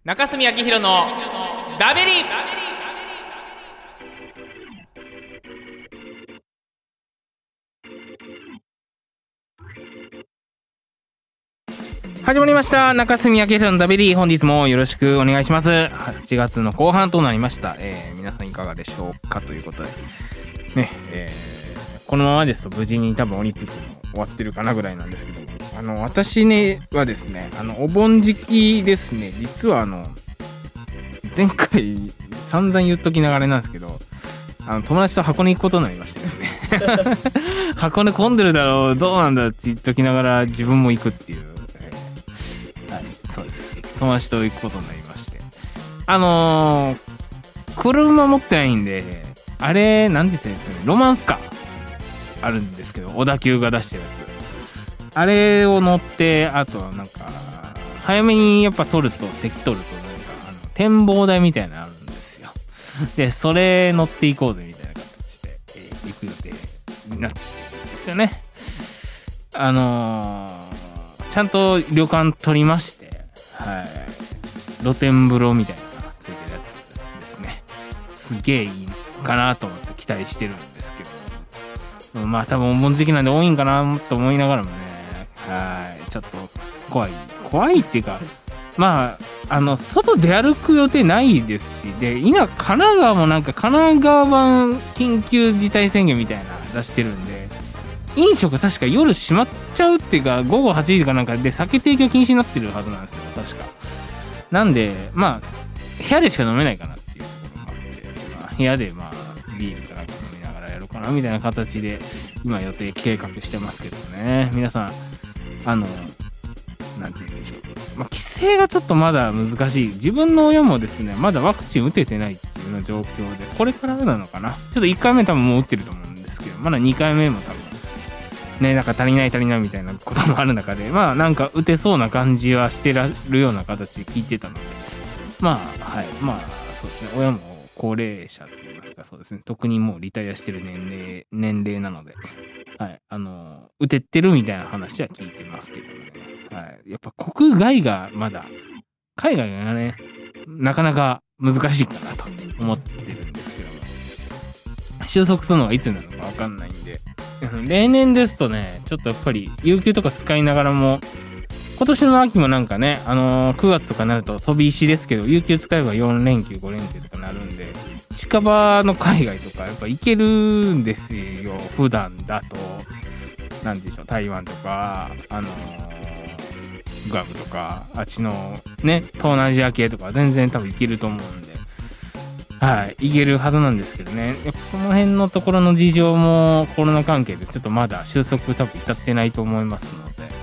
中澄明弘のダベリ。始まりました中澄明弘のダベリ。本日もよろしくお願いします。8月の後半となりました。皆さんいかがでしょうかということでね、このままですと無事に多分オリンピックも終わってるかなぐらいなんですけども、私ねはですね、お盆時期ですね、実は前回散々言っときながらなんですけど、友達と箱根行くことになりましてですね箱根混んでるだろう、どうなんだって言っときながら自分も行くっていう、はい、そうです。友達と行くことになりまして、車持ってないんで、あれなんて言ったらいいんですかね、ロマンスカーあるんですけど、小田急が出してるやつ、あれを乗って、あとなんか早めにやっぱ席取るとなんか展望台みたいなのあるんですよ。でそれ乗っていこうぜみたいな形で、行く予定になってるんですよね。ちゃんと旅館取りまして、はい、露天風呂みたいなのがついてるやつですね。すげえいいかなと思って期待してるんですけど、まあ多分お盆時期なんで多いんかなと思いながらもね、はい、ちょっと怖いっていうか、まあ外出歩く予定ないですし、で神奈川もなんか神奈川版緊急事態宣言みたいな出してるんで、飲食確か夜閉まっちゃうっていうか、午後8時かなんかで酒提供禁止になってるはずなんですよ確か。なんでまあ部屋でしか飲めないかなっていうところもあって、まあ、部屋でまあビールかなんか飲みながらやろうかなみたいな形で今予定計画してますけどね。皆さんなんて言うんでしょう、まあ、規制がちょっとまだ難しい。自分の親もですね、まだワクチン打ててないっていうような状況で、これからなのかな、ちょっと1回目多分もう打ってると思うんですけど、まだ2回目も多分ね、なんか足りないみたいなこともある中で、まあなんか打てそうな感じはしてらるような形で聞いてたので、まあはい、まあそうですね、親も高齢者といいますか、そうですね、特にもうリタイアしてる年齢なので、はい、打ててるみたいな話は聞いてますけどね。はい、やっぱ国外がまだ、海外がねなかなか難しいかなと思ってるんですけども、収束するのがいつなのか分かんないんで、例年ですとね、ちょっとやっぱり有給とか使いながらも、今年の秋もなんかね、9月とかになると飛び石ですけど、有給使えば4連休5連休とかなるんで、近場の海外とかやっぱ行けるんですよ。普段だとなんでしょう、台湾とかグアムとか、あっちのね東南アジア系とか全然多分行けると思うんで、はい、行けるはずなんですけどね、やっぱその辺のところの事情もコロナ関係でちょっとまだ収束多分至ってないと思いますので、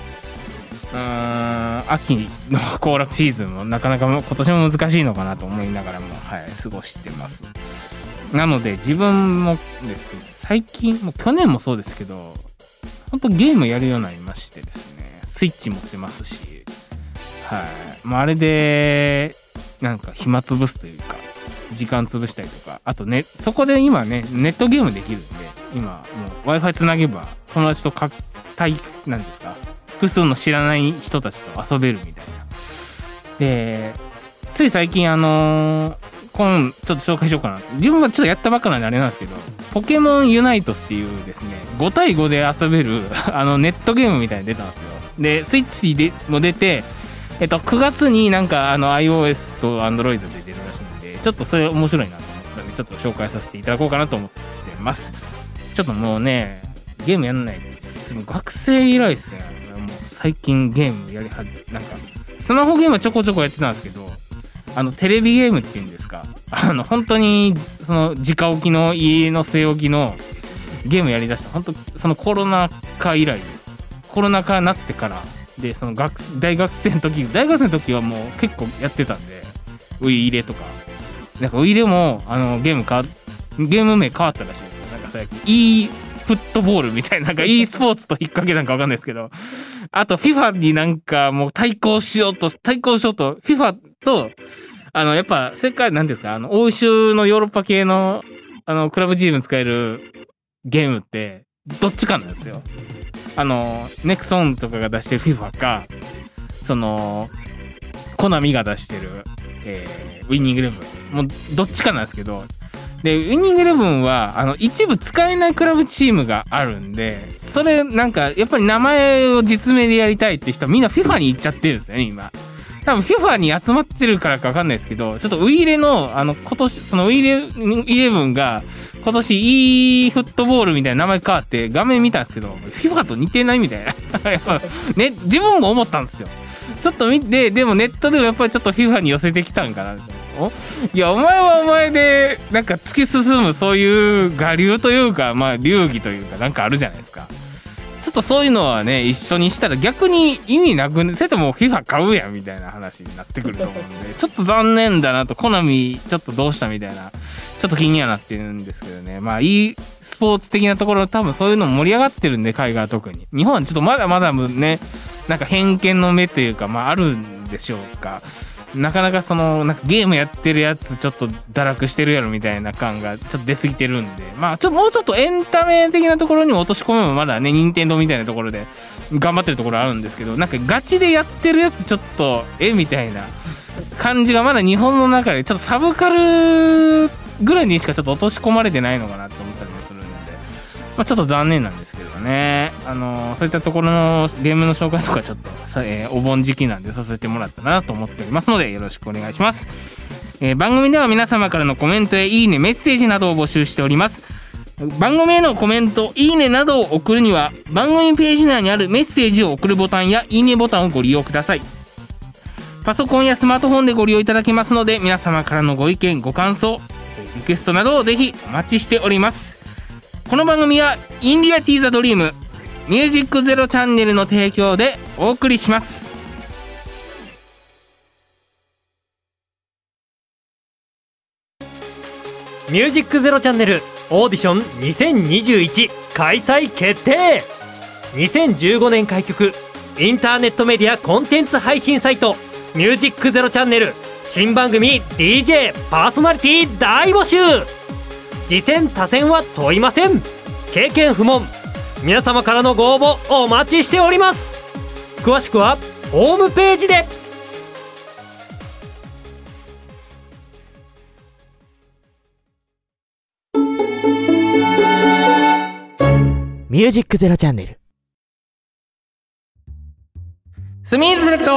秋の行楽シーズンもなかなか今年も難しいのかなと思いながらも、はい、過ごしてます。なので自分もですね、最近もう去年もそうですけど、本当ゲームやるようになりましてですね、スイッチ持ってますし、はい、まあ、あれでなんか暇つぶすというか時間潰したりとか、あとね、そこで今ねネットゲームできるんで、今もう Wi-Fi つなげば友達となんですか、複数の知らない人たちと遊べるみたいな。でつい最近ちょっと紹介しようかな。自分はちょっとやったばっかなんであれなんですけど、ポケモンユナイトっていうですね、5対5で遊べるネットゲームみたいに出たんですよ。でスイッチでも出て、9月になんかiOS と Android で出るらしいんで、ちょっとそれ面白いなと思ったんで、ちょっと紹介させていただこうかなと思ってます。ちょっともうね、ゲームやんないです。もう学生以来ですね。もう最近ゲームやりはじ、なんかスマホゲームはちょこちょこやってたんですけど、テレビゲームっていうんですか、本当にその直置きの家の据え置きのゲームやりだした、本当そのコロナ禍以来、コロナ禍になってからで、その大学生の時はもう結構やってたんで、ウイイレとか、なんかウイイレもゲーム名変わったらしいんですよ。なんか最近フットボールみたいな、なんか e スポーツと引っ掛けなんかわかんないですけど、あと FIFA になんかもう対抗しようと FIFA とやっぱ世界なんですか、欧州のヨーロッパ系のクラブチーム使えるゲームってどっちかなんですよ。ネクソンとかが出してる FIFA か、そのコナミが出してるウィニングイレブンもうどっちかなんですけど、でウィニングイレブンは一部使えないクラブチームがあるんで、それなんかやっぱり名前を実名でやりたいって人はみんな FIFA に行っちゃってるんですよね今。多分 FIFA に集まってるからか分かんないですけど、ちょっとウイイレの今年そのウイイレ11が今年 e フットボールみたいな名前変わって画面見たんですけど FIFA と似てないみたいなやっぱね、自分も思ったんですよ。ちょっと見て、でもネットでもやっぱりちょっと FIFA に寄せてきたんかなみたいな。いやお前はお前でなんか突き進むそういう我流というか、まあ流儀というかなんかあるじゃないですか。ちょっとそういうのはね一緒にしたら逆に意味なくね、せとも FIFA 買うやんみたいな話になってくると思うんでちょっと残念だなと。コナミちょっとどうしたみたいなちょっと気にはなってるんですけどね。まあいいスポーツ的なところ多分そういうの盛り上がってるんで、海外は特に。日本はちょっとまだまだねなんか偏見の目というかまああるんでしょうか。なかなかなんかゲームやってるやつちょっと堕落してるやろみたいな感がちょっと出過ぎてるんで、まあもうちょっとエンタメ的なところにも落とし込めばまだね任天堂みたいなところで頑張ってるところあるんですけど、なんかガチでやってるやつちょっとみたいな感じがまだ日本の中でちょっとサブカルぐらいにしかちょっと落とし込まれてないのかなって思ったりもするんで、まあ、ちょっと残念なんですけどね。そういったところのゲームの紹介とかちょっとお盆時期なんでさせてもらったなと思っておりますのでよろしくお願いします。番組では皆様からのコメントやいいねメッセージなどを募集しております。番組へのコメントいいねなどを送るには番組ページ内にあるメッセージを送るボタンやいいねボタンをご利用ください。パソコンやスマートフォンでご利用いただけますので、皆様からのご意見ご感想リクエストなどをぜひお待ちしております。この番組はインリアティーザドリームミュージックゼロチャンネルの提供でお送りします。 ミュージックゼロチャンネルオーディション2021開催決定。2015年開局インターネットメディアコンテンツ配信サイトミュージックゼロチャンネル新番組 DJ パーソナリティ大募集。次戦他戦は問いません。経験不問。皆様からのご応募お待ちしております。詳しくはホームページで。 ミュージックゼロチャンネルスミーズセレクト。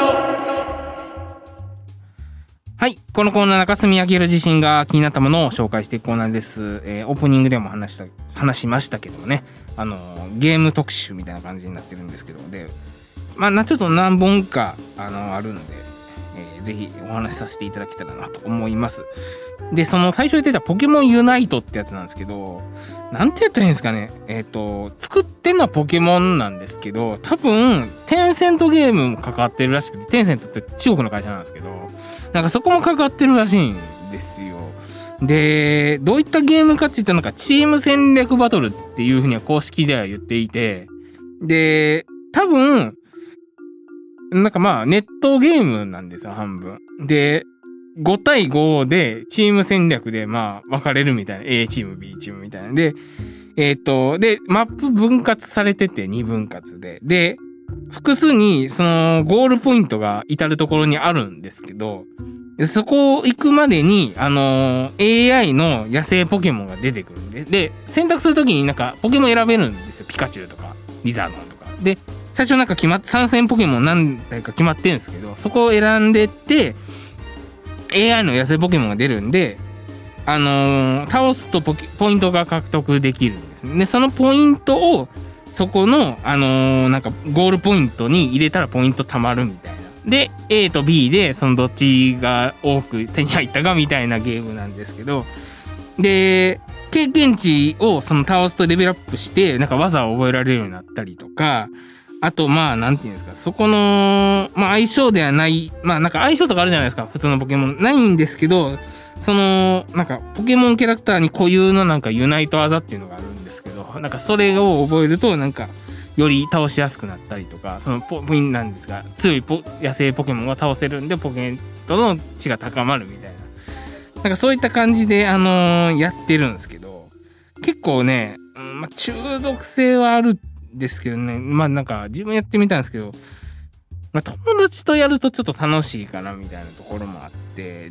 はい、このコーナー中住明自身が気になったものを紹介していくコーナーです。オープニングでも話しましたけどね、ゲーム特集みたいな感じになってるんですけど、でまあちょっと何本かあるんで、ぜひお話しさせていただけたらなと思います。でその最初言ってたポケモンユナイトってやつなんですけど、なんて言ったらいいんですかね。作ってんのはポケモンなんですけど、多分テンセントゲームも関わってるらしくて、テンセントって中国の会社なんですけど、なんかそこも関わってるらしいんですよ。でどういったゲームかって言ったら、なんかチーム戦略バトルっていうふうには公式では言っていて、で多分なんかまあネットゲームなんですよ、半分で。5対5でチーム戦略でまあ分かれるみたいな、 A チーム B チームみたいなで、でマップ分割されてて2分割で複数にそのゴールポイントが至るところにあるんですけど、そこを行くまでにAI の野生ポケモンが出てくるんで選択するときになんかポケモン選べるんですよ。ピカチュウとかリザードンとかで、最初なんか参戦ポケモン何台か決まってるんですけど、そこを選んでって AI の野生ポケモンが出るんで、倒すとポイントが獲得できるんですね。でそのポイントをそこのなんかゴールポイントに入れたらポイント貯まるみたいな。で A と B でそのどっちが多く手に入ったかみたいなゲームなんですけど、で経験値をその倒すとレベルアップしてなんか技を覚えられるようになったりとか、あとまあなんていうんですか、そこのまあ相性ではない、まあなんか相性とかあるじゃないですか、普通のポケモンないんですけど、そのなんかポケモンキャラクターに固有のなんかユナイト技っていうのがあるんですけど、なんかそれを覚えるとなんかより倒しやすくなったりとか、そのポイントなんですが強い野生ポケモンが倒せるんでポケットの値が高まるみたいな、なんかそういった感じでやってるんですけど、結構ね、まあ、中毒性はあるんですけどね、まあなんか自分やってみたんですけど、 まあ、友達とやるとちょっと楽しいかなみたいなところもあって、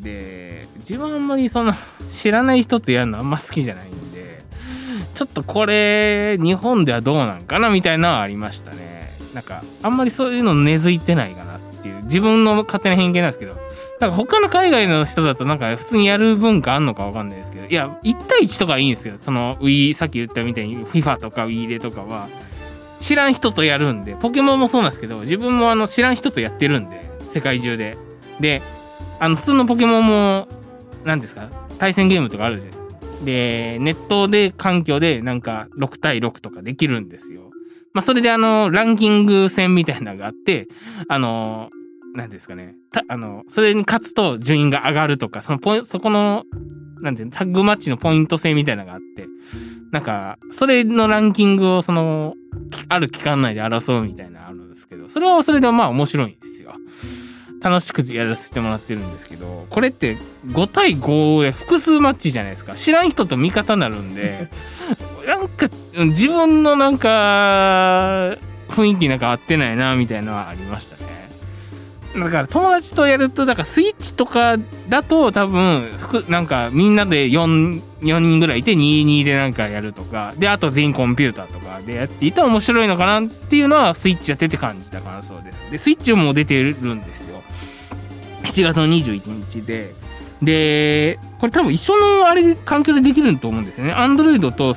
で自分はあんまりその知らない人とやるのあんま好きじゃないんで、ちょっとこれ日本ではどうなんかなみたいなのはありましたね。なんかあんまりそういうの根付いてないかなっていう自分の勝手な偏見なんですけど、なんか他の海外の人だとなんか普通にやる文化あんのかわかんないですけど、いや1対1とかいいんですよ。そのさっき言ったみたいに FIFA とか Wii レとかは知らん人とやるんで、ポケモンもそうなんですけど、自分も知らん人とやってるんで、世界中で。で、普通のポケモンも、何ですか、対戦ゲームとかあるじゃん。で、ネットで環境でなんか6対6とかできるんですよ。まあ、それでランキング戦みたいなのがあって、何ですかね、それに勝つと順位が上がるとか、そこの、なんていうの、タッグマッチのポイント制みたいなのがあって、なんか、それのランキングをある期間内で争うみたいなのあるんですけど、それはそれでまあ面白いんですよ。楽しくやらせてもらってるんですけど、これって5対5で複数マッチじゃないですか。知らん人と味方になるんで、なんか自分のなんか雰囲気なんか合ってないなみたいなのはありましたね。だから友達とやると、だからスイッチとかだと多分なんかみんなで4人ぐらいいて2-2でなんかやるとかで、あと全員コンピューターとかでやっていたら面白いのかなっていうのはスイッチやってて感じたからそうです。でスイッチも出てるんですよ、7月の21日でこれ多分一緒のあれで環境でできると思うんですよね。 Android と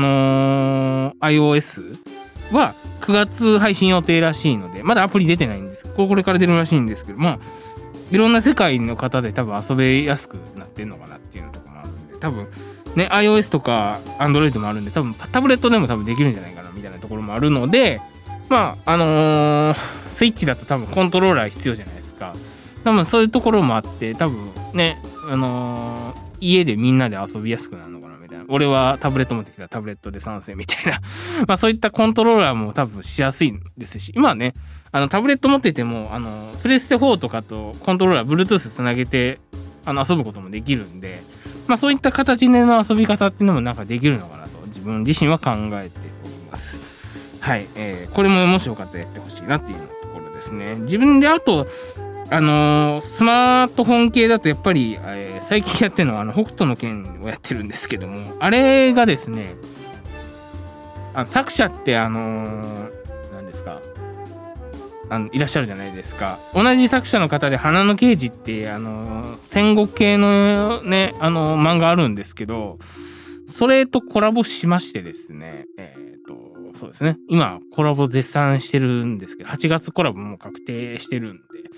iOS は9月配信予定らしいので、まだアプリ出てないんです。これから出るらしいんですけど、まあいろんな世界の方で多分遊べやすくなってんのかなっていうのとかもあるんで、多分ね iOS とか Android もあるんで、多分タブレットでも多分できるんじゃないかなみたいなところもあるので、まあスイッチだと多分コントローラー必要じゃないですか。多分そういうところもあって、多分ね家でみんなで遊びやすくなるのかなみたいな。俺はタブレット持ってきたらタブレットで参戦みたいなまあそういったコントローラーも多分しやすいですし、今はねタブレット持っててもプレステ4とかとコントローラー Bluetooth つなげて遊ぶこともできるんで、まあそういった形での遊び方っていうのもなんかできるのかなと自分自身は考えております。はい、これももしよかったらやってほしいなっていうところですね。自分であとスマートフォン系だとやっぱり、最近やってるのは北斗の拳をやってるんですけども、あれがですね、作者って何ですか、いらっしゃるじゃないですか。同じ作者の方で花の刑事って戦国系のね漫画あるんですけど、それとコラボしましてですね、そうですね、今コラボ絶賛してるんですけど、8月コラボも確定してるんで、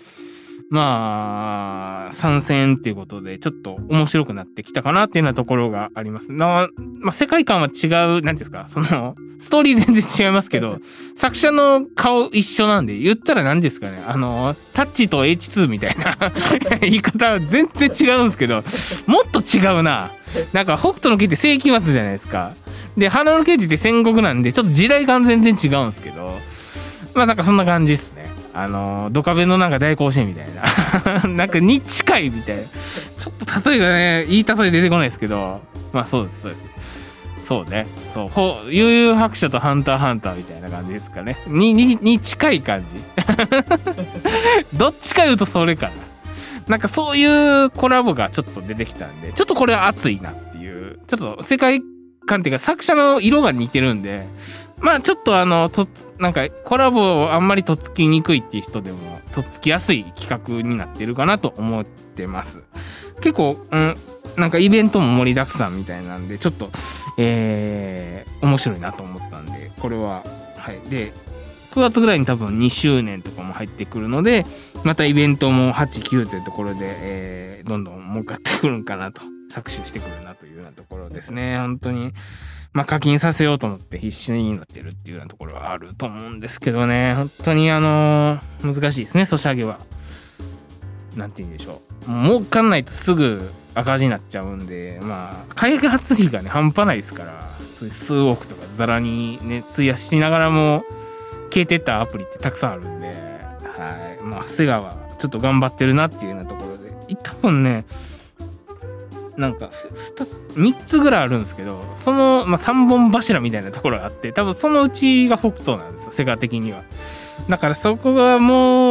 まあ参戦っていうことでちょっと面白くなってきたかなっていうようなところがあります。まあ世界観は違う、なんていうんですか、ストーリー全然違いますけど作者の顔一緒なんで、言ったら何ですかね、タッチと H2 みたいな言い方は全然違うんですけど、もっと違うな。なんか北斗の拳って世紀末じゃないですか。で花の刑事って戦国なんでちょっと時代感全然違うんですけど、まあなんかそんな感じですね。ドカベのなんか大甲子園みたいななんかに近いみたいな、ちょっと例えがねいい例え出てこないですけど、まあそうですそうね、そう悠々白書とハンターハンターみたいな感じですかね。に近い感じどっちか言うとそれかな。なんかそういうコラボがちょっと出てきたんで、ちょっとこれは熱いなっていう、ちょっと世界観っていうか作者の色が似てるんで、まあちょっとなんかコラボあんまりとっつきにくいっていう人でもとっつきやすい企画になってるかなと思ってます。結構、なんかイベントも盛りだくさんみたいなんで、ちょっと面白いなと思ったんで、これははいで9月ぐらいに多分2周年とかも入ってくるので、またイベントも8、9というところで、どんどん儲かってくるんかなと、搾取してくるなというようなところですね。本当にまあ課金させようと思って必死になってるっていうようなところはあると思うんですけどね、本当に難しいですね、ソシャゲは。なんて言うんでしょう、もう儲かんないとすぐ赤字になっちゃうんで、まあ開発費がね半端ないですから、普通に数億とかザラにね費やしながらも消えてったアプリってたくさんあるんで、はい、まあセガはちょっと頑張ってるなっていうようなところで、多分ねなんか3つぐらいあるんですけど、その、まあ、3本柱みたいなところがあって、多分そのうちが北斗なんですよ、セガ的には。だからそこがも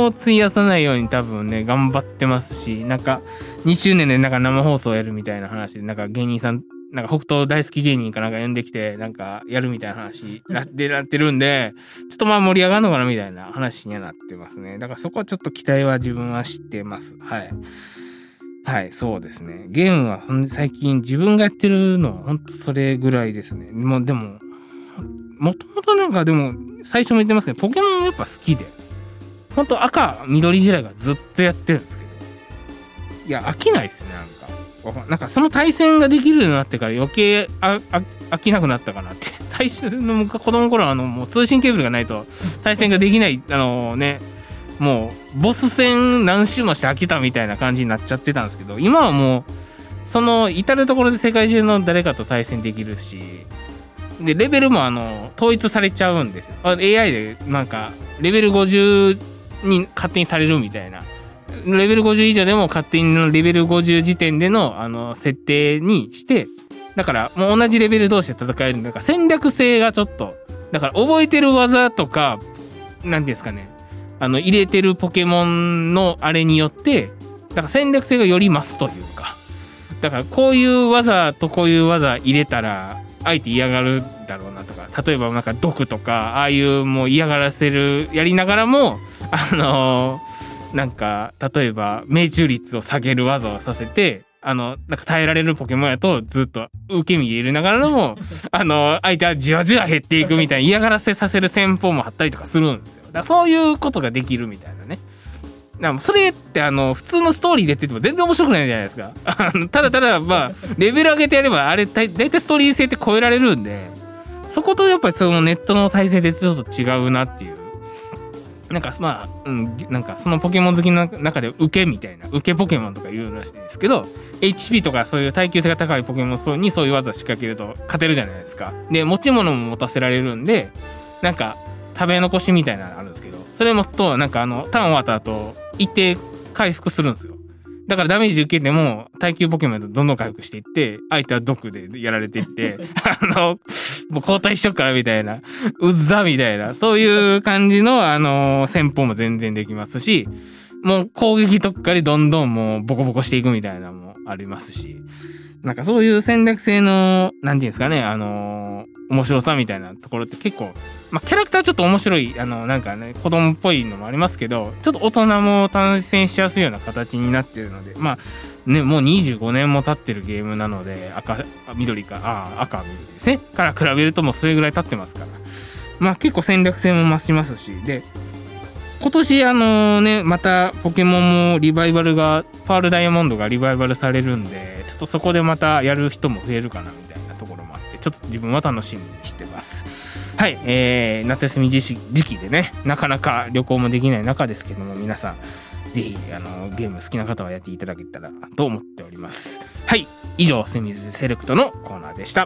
を費やさないように多分ね頑張ってますし、なんか2周年でなんか生放送やるみたいな話で、なんか芸人さんなんか北斗大好き芸人かなんか呼んできてなんかやるみたいな話でなってるんで、ちょっとまあ盛り上がるのかなみたいな話にはなってますね。だからそこはちょっと期待は自分はしてます。はい、そうですね。ゲームは最近自分がやってるのはほんとそれぐらいですね。もうでももともとなんかでも最初も言ってますけど、ポケモンやっぱ好きで、ほんと赤緑時代がずっとやってるんですけど、いや飽きないですね。なんかその対戦ができるようになってから余計飽きなくなったかなって。最初の子供の頃はもう通信ケーブルがないと対戦ができないもうボス戦何周もして飽きたみたいな感じになっちゃってたんですけど、今はもうその至る所で世界中の誰かと対戦できるし、でレベルも統一されちゃうんですよ。AI でなんかレベル50に勝手にされるみたいな、レベル50以上でも勝手にレベル50時点での設定にして、だからもう同じレベル同士で戦えるんだから、戦略性がちょっとだから覚えてる技とかなんていうんですかね、入れてるポケモンのあれによってだから戦略性がより増すというか、だからこういう技とこういう技入れたら相手嫌がるだろうなとか、例えばなんか毒とかああいうもう嫌がらせるやりながらもなんか例えば命中率を下げる技をさせてなんか耐えられるポケモンやとずっと受け身入れながらも相手はじわじわ減っていくみたいな嫌がらせさせる戦法もあったりとかするんですよ。だからそういうことができるみたいなね。だからそれって普通のストーリーでやってても全然面白くないじゃないですか。ただただまあレベル上げてやればあれだいたいストーリー性って超えられるんで、そことやっぱりそのネットの対戦でちょっと違うなっていう。なんかまあ、なんかそのポケモン好きの中で受けみたいな、受けポケモンとか言うらしいんですけど、 HP とかそういう耐久性が高いポケモンにそういう技仕掛けると勝てるじゃないですか。で持ち物も持たせられるんで、なんか食べ残しみたいなのあるんですけど、それ持つとなんかターン終わった後一定回復するんですよ。だからダメージ受けても耐久ポケモンとどんどん回復していって、相手は毒でやられていってもう交代しとくからみたいな、うっざみたいな、そういう感じの戦法も全然できますし、もう攻撃特化でどんどんもうボコボコしていくみたいなのもありますし、なんかそういう戦略性のなんていうんですかね、面白さみたいなところって結構、まあ、キャラクターちょっと面白いなんかね子供っぽいのもありますけど、ちょっと大人も対戦しやすいような形になってるので、まあね、もう25年も経ってるゲームなので、赤緑ですねから比べるともうそれぐらい経ってますから、まあ結構戦略性も増しますし、で今年またポケモンもリバイバルがパールダイヤモンドがリバイバルされるんで、ちょっとそこでまたやる人も増えるかなみたいなところもあって、ちょっと自分は楽しみにしてます。はい、夏休み時期でね、なかなか旅行もできない中ですけども、皆さんぜひゲーム好きな方はやっていただけたらと思っております。はい、以上セミズセレクトのコーナーでした。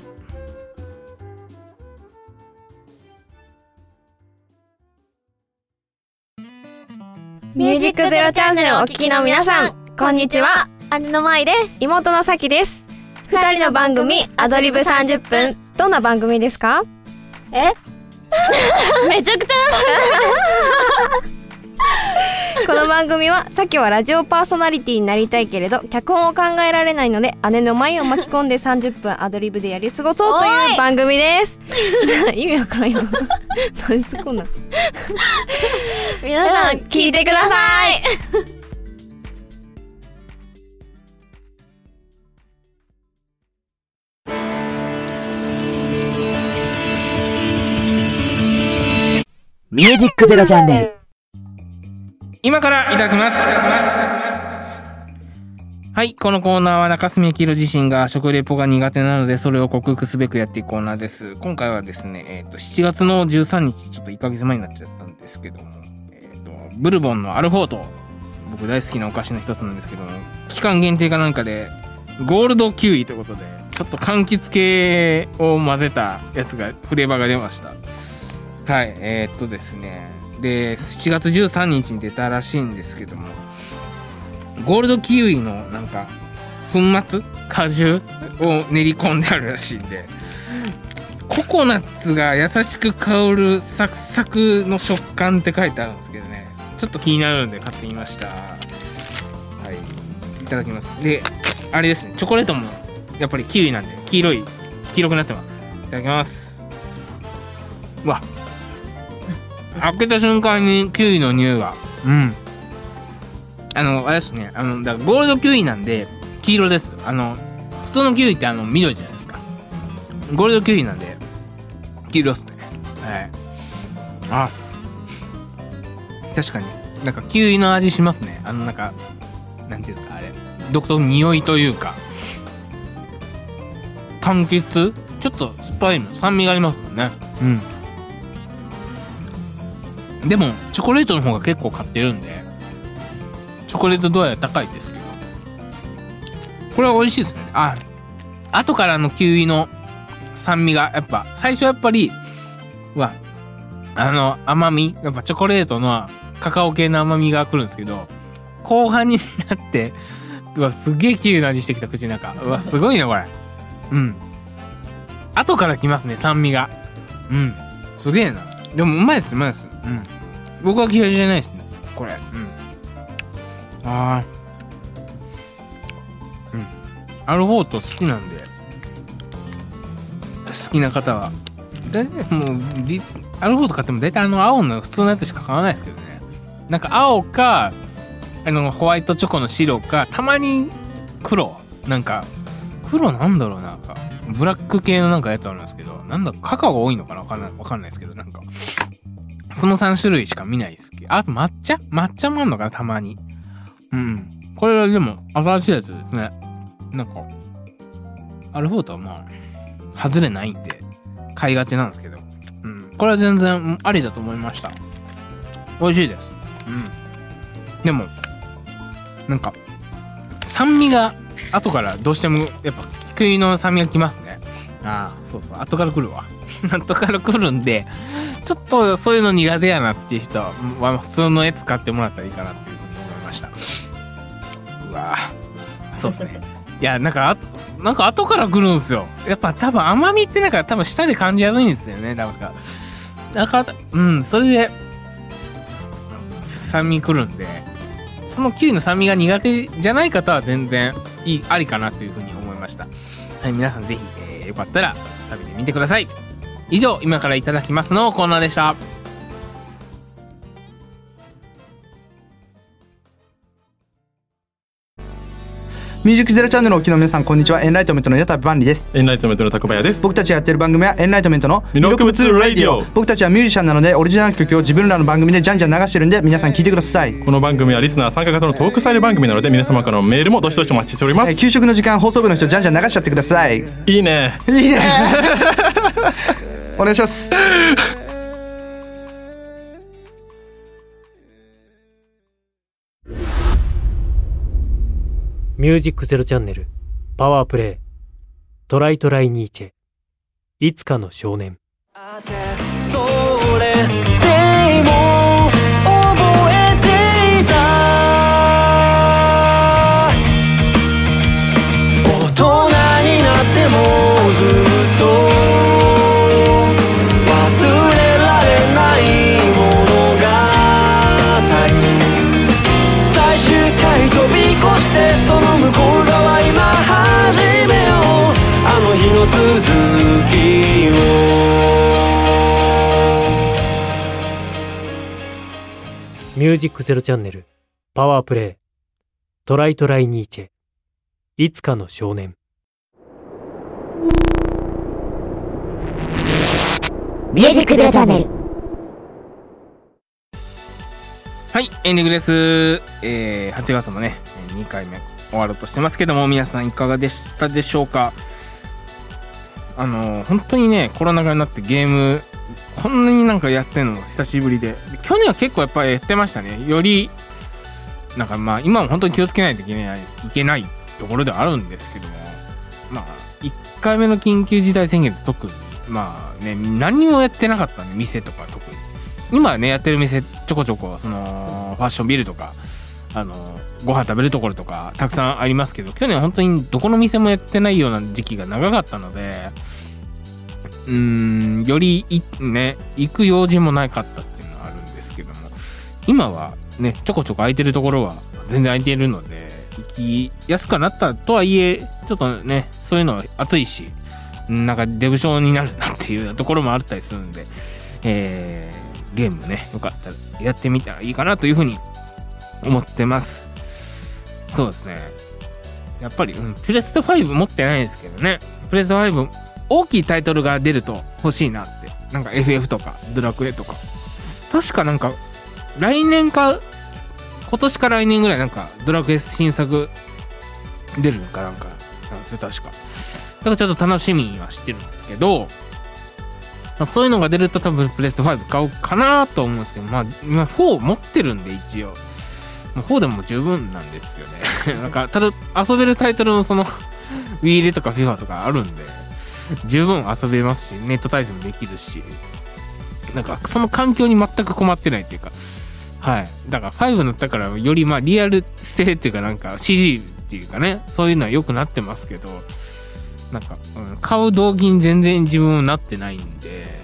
ミュージックゼロチャンネルをお聞きの皆さん、こんにちは。姉の舞です。妹のさきです。二人の番組アドリブ30分、どんな番組ですか？めちゃくちゃこの番組は、さきはラジオパーソナリティになりたいけれど脚本を考えられないので、姉の舞を巻き込んで30分アドリブでやり過ごそうという番組です。意味わからんよ。何すこんな皆さん聞いてください。 ミュージックゼロチャンネル。 今からいただきます。はい、このコーナーは中澄明自身が食レポが苦手なので、それを克服すべくやっていくコーナーです。今回はですね、7月の13日、ちょっと1ヶ月前になっちゃったんですけども、ブルボンのアルフォート、僕大好きなお菓子の一つなんですけども、期間限定かなんかでゴールドキウイということで、ちょっと柑橘系を混ぜたやつがフレーバーが出ました。はい、ですね、で7月13日に出たらしいんですけども、ゴールドキウイのなんか粉末果汁を練り込んであるらしいんで、ココナッツが優しく香るサクサクの食感って書いてあるんですけどね、 ちょっと気になるので買ってみました。はい、いただきます。であれですね、チョコレートもやっぱりキウイなんで黄色くなってます。いただきます。うわ、開けた瞬間にキウイの匂いが、あれですね、だからゴールドキウイなんで黄色です。普通のキウイって緑じゃないですか。ゴールドキウイなんで黄色ですね。はい。あ、確かになんかキウイの味しますね。なんかなんていうんですか、あれ独特の匂いというか、柑橘ちょっと酸っぱいの酸味がありますもんね。でもチョコレートの方が結構買ってるんで、チョコレート度合いは高いですけど、これは美味しいですね。後からのキウイの酸味がやっぱ最初やっぱり甘み、やっぱチョコレートのカカオ系の甘みが来るんですけど、後半になってすげえキウイの味してきた口の中。すごいねこれ。後から来ますね酸味が。すげえな。でもうまいです。僕は嫌いじゃないですねこれ。アルフォート好きなんで、好きな方はだいたいもうアルフォート買っても大体青の普通のやつしか買わないですけどね。なんか青かホワイトチョコの白か、たまに黒、なんか黒なんだろうな、なんかブラック系のなんかやつあるんですけど、なんだカカオが多いのかな、わかんないですけど、なんかその3種類しか見ないですけど、あと抹茶もあんのかな、たまに。これはでも新しいやつですね。なんかアルフォートはまあ外れないんで買いがちなんですけど、これは全然ありだと思いました。美味しいです。でもなんか酸味が後からどうしてもやっぱキウイの酸味がきますね。そうそう、後から来るわ。後から来るんで、ちょっとそういうの苦手やなっていう人は普通のやつ買ってもらったらいいかなっていうふうに思いました。そうですね。いや、なんか後から来るんですよ。やっぱ多分甘みって多分舌で感じやすいんですよね、多分か。だからそれで酸味来るんで、そのキウイの酸味が苦手じゃない方は全然ありかなというふうに思いました。はい、皆さんぜひ、よかったら食べてみてください。以上、今からいただきますのコーナーでした。 ミュージックゼロチャンネルをお聞きの皆さん、こんにちは。エンライトメントの矢田万里です。 エンライトメントの高林です。 僕たちがやってる番組はエンライトメントの魅力物ラディオ。 僕たちはミュージシャンなので、オリジナル曲を自分らの番組でじゃんじゃん流してるんで、皆さん聞いてください。 この番組はリスナー参加型のトークスタイル番組なので、皆様からのメールもどしどしお待ちしております。 給食の時間、放送部の人じゃんじゃん流しちゃってください。 いいねいいねお願いします。 ミュージックゼロチャンネルパワープレイトライトライニーチェいつかの少年。 それでも覚えていた、大人になってもずっと忘れられない物語、最終回飛び越してその向こう側今始めよう、あの日の続きを。 ミュージックゼロチャンネルパワープレイトライトライニーチェいつかの少年。 ミュージックゼロチャンネル。 はい、エンディングです。8月もね2回目終わろうとしてますけども、皆さんいかがでしたでしょうか。本当にね、コロナ禍になってゲームこんなになんかやってんの久しぶりで、去年は結構やっぱりやってましたね。よりなんか今も本当に気をつけないといけないところではあるんですけども、1回目の緊急事態宣言って特に何もやってなかったんで、店とか特に。今はねやってる店ちょこちょこそのファッションビルとかご飯食べるところとかたくさんありますけど、去年本当にどこの店もやってないような時期が長かったので、よりね行く用事もなかったっていうのはあるんですけども、今はねちょこちょこ空いてるところは全然空いてるので行きやすくなったとはいえちょっとねそういうの暑いしなんかデブ症になるなっていうようなところもあったりするんで、ゲームねよかったらやってみたらいいかなというふうに思ってます。そうですねやっぱり、プレステ5持ってないですけどねプレステ5大きいタイトルが出ると欲しいなってなんか FF とかドラクエとか確かなんか来年か今年か来年ぐらいなんかドラクエ新作出るのかなんかなんですよ確かだからちょっと楽しみにはしてるんですけど、そういうのが出ると多分プレステ5買おうかなと思うんですけどまあ4持ってるんで一応4でも十分なんですよねなんかただ遊べるタイトルのその Wii でとか FIFA とかあるんで十分遊べますしネット対戦もできるしなんかその環境に全く困ってないっていうかはいだから5になったからよりまあリアル性っていうかなんか CG っていうかねそういうのは良くなってますけどなんか、買う動機に全然自分はなってないんで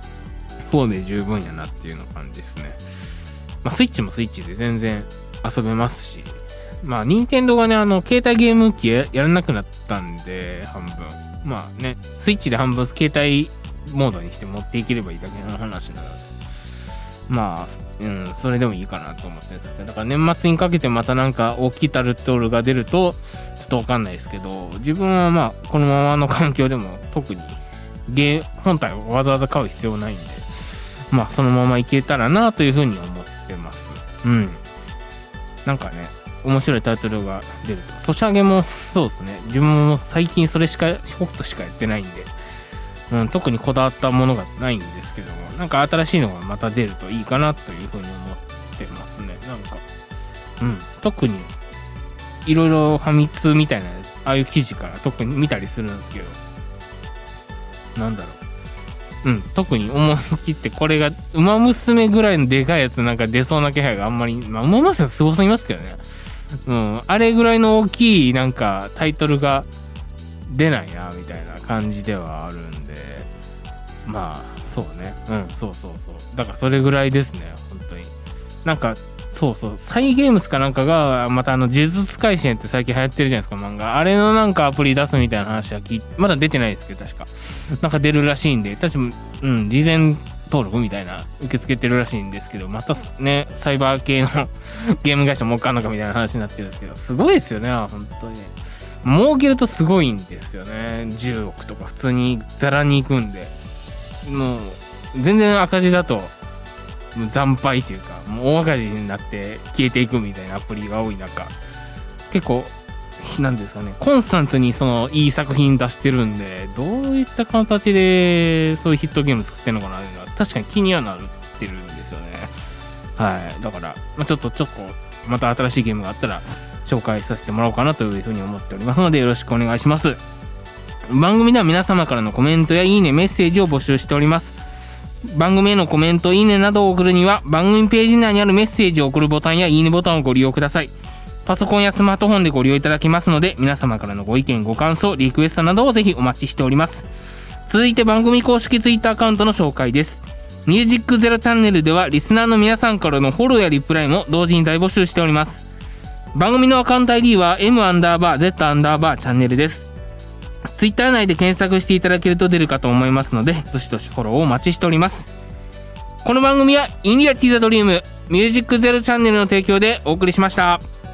4で十分やなっていうの感じですね。まあスイッチもスイッチで全然遊べますしまあ任天堂がね携帯ゲーム機 やらなくなったんで半分まあねスイッチで半分携帯モードにして持っていければいいだけの話なのでまあそれでもいいかなと思ってるんですけどだから年末にかけてまたなんか大きいタルトルが出るとちょっとわかんないですけど自分はまあこのままの環境でも特に本体をわざわざ買う必要ないんでまあそのままいけたらなというふうに思ってます。なんかね面白いタイトルが出るとソシャゲもそうですね自分も最近それしか北斗しかやってないんで、特にこだわったものがないんですけどもなんか新しいのがまた出るといいかなというふうに思ってますね。なんか特にいろいろファミ通みたいなああいう記事から特に見たりするんですけどなんだろう特に思い切ってこれがウマ娘ぐらいのでかいやつなんか出そうな気配があんまりまあウマ娘はすごすぎますけどねあれぐらいの大きいなんかタイトルが出ないなみたいな感じではあるんでまあそうねそうだからそれぐらいですね本当になんかそうサイゲームスかなんかがまた呪術廻戦って最近流行ってるじゃないですか漫画あれのなんかアプリ出すみたいな話はまだ出てないですけど確かなんか出るらしいんで事前登録みたいな受け付けてるらしいんですけどまたねサイバー系のゲーム会社儲かんのかみたいな話になってるんですけどすごいですよね本当に儲けるとすごいんですよね10億とか普通にザラに行くんでもう全然赤字だと惨敗というかもう大赤字になって消えていくみたいなアプリが多い中結構なんですかねコンスタントにそのいい作品出してるんでどういった形でそういうヒットゲーム作ってるのかなというのは確かに気にはなってるんですよね。はいだから、ちょっとまた新しいゲームがあったら紹介させてもらおうかなというふうに思っておりますのでよろしくお願いします。番組では皆様からのコメントやいいねメッセージを募集しております。番組へのコメントいいねなどを送るには番組ページ内にあるメッセージを送るボタンやいいねボタンをご利用ください。パソコンやスマートフォンでご利用いただけますので皆様からのご意見ご感想リクエストなどをぜひお待ちしております。続いて番組公式ツイッターアカウントの紹介です。ミュージックゼロチャンネルではリスナーの皆さんからのフォローやリプライも同時に大募集しております。番組のアカウント ID は M_Z_ チャンネルです。ツイッター内で検索していただけると出るかと思いますのでどしどしフォローをお待ちしております。この番組はインリアティザドリームミュージックゼロチャンネルの提供でお送りしました。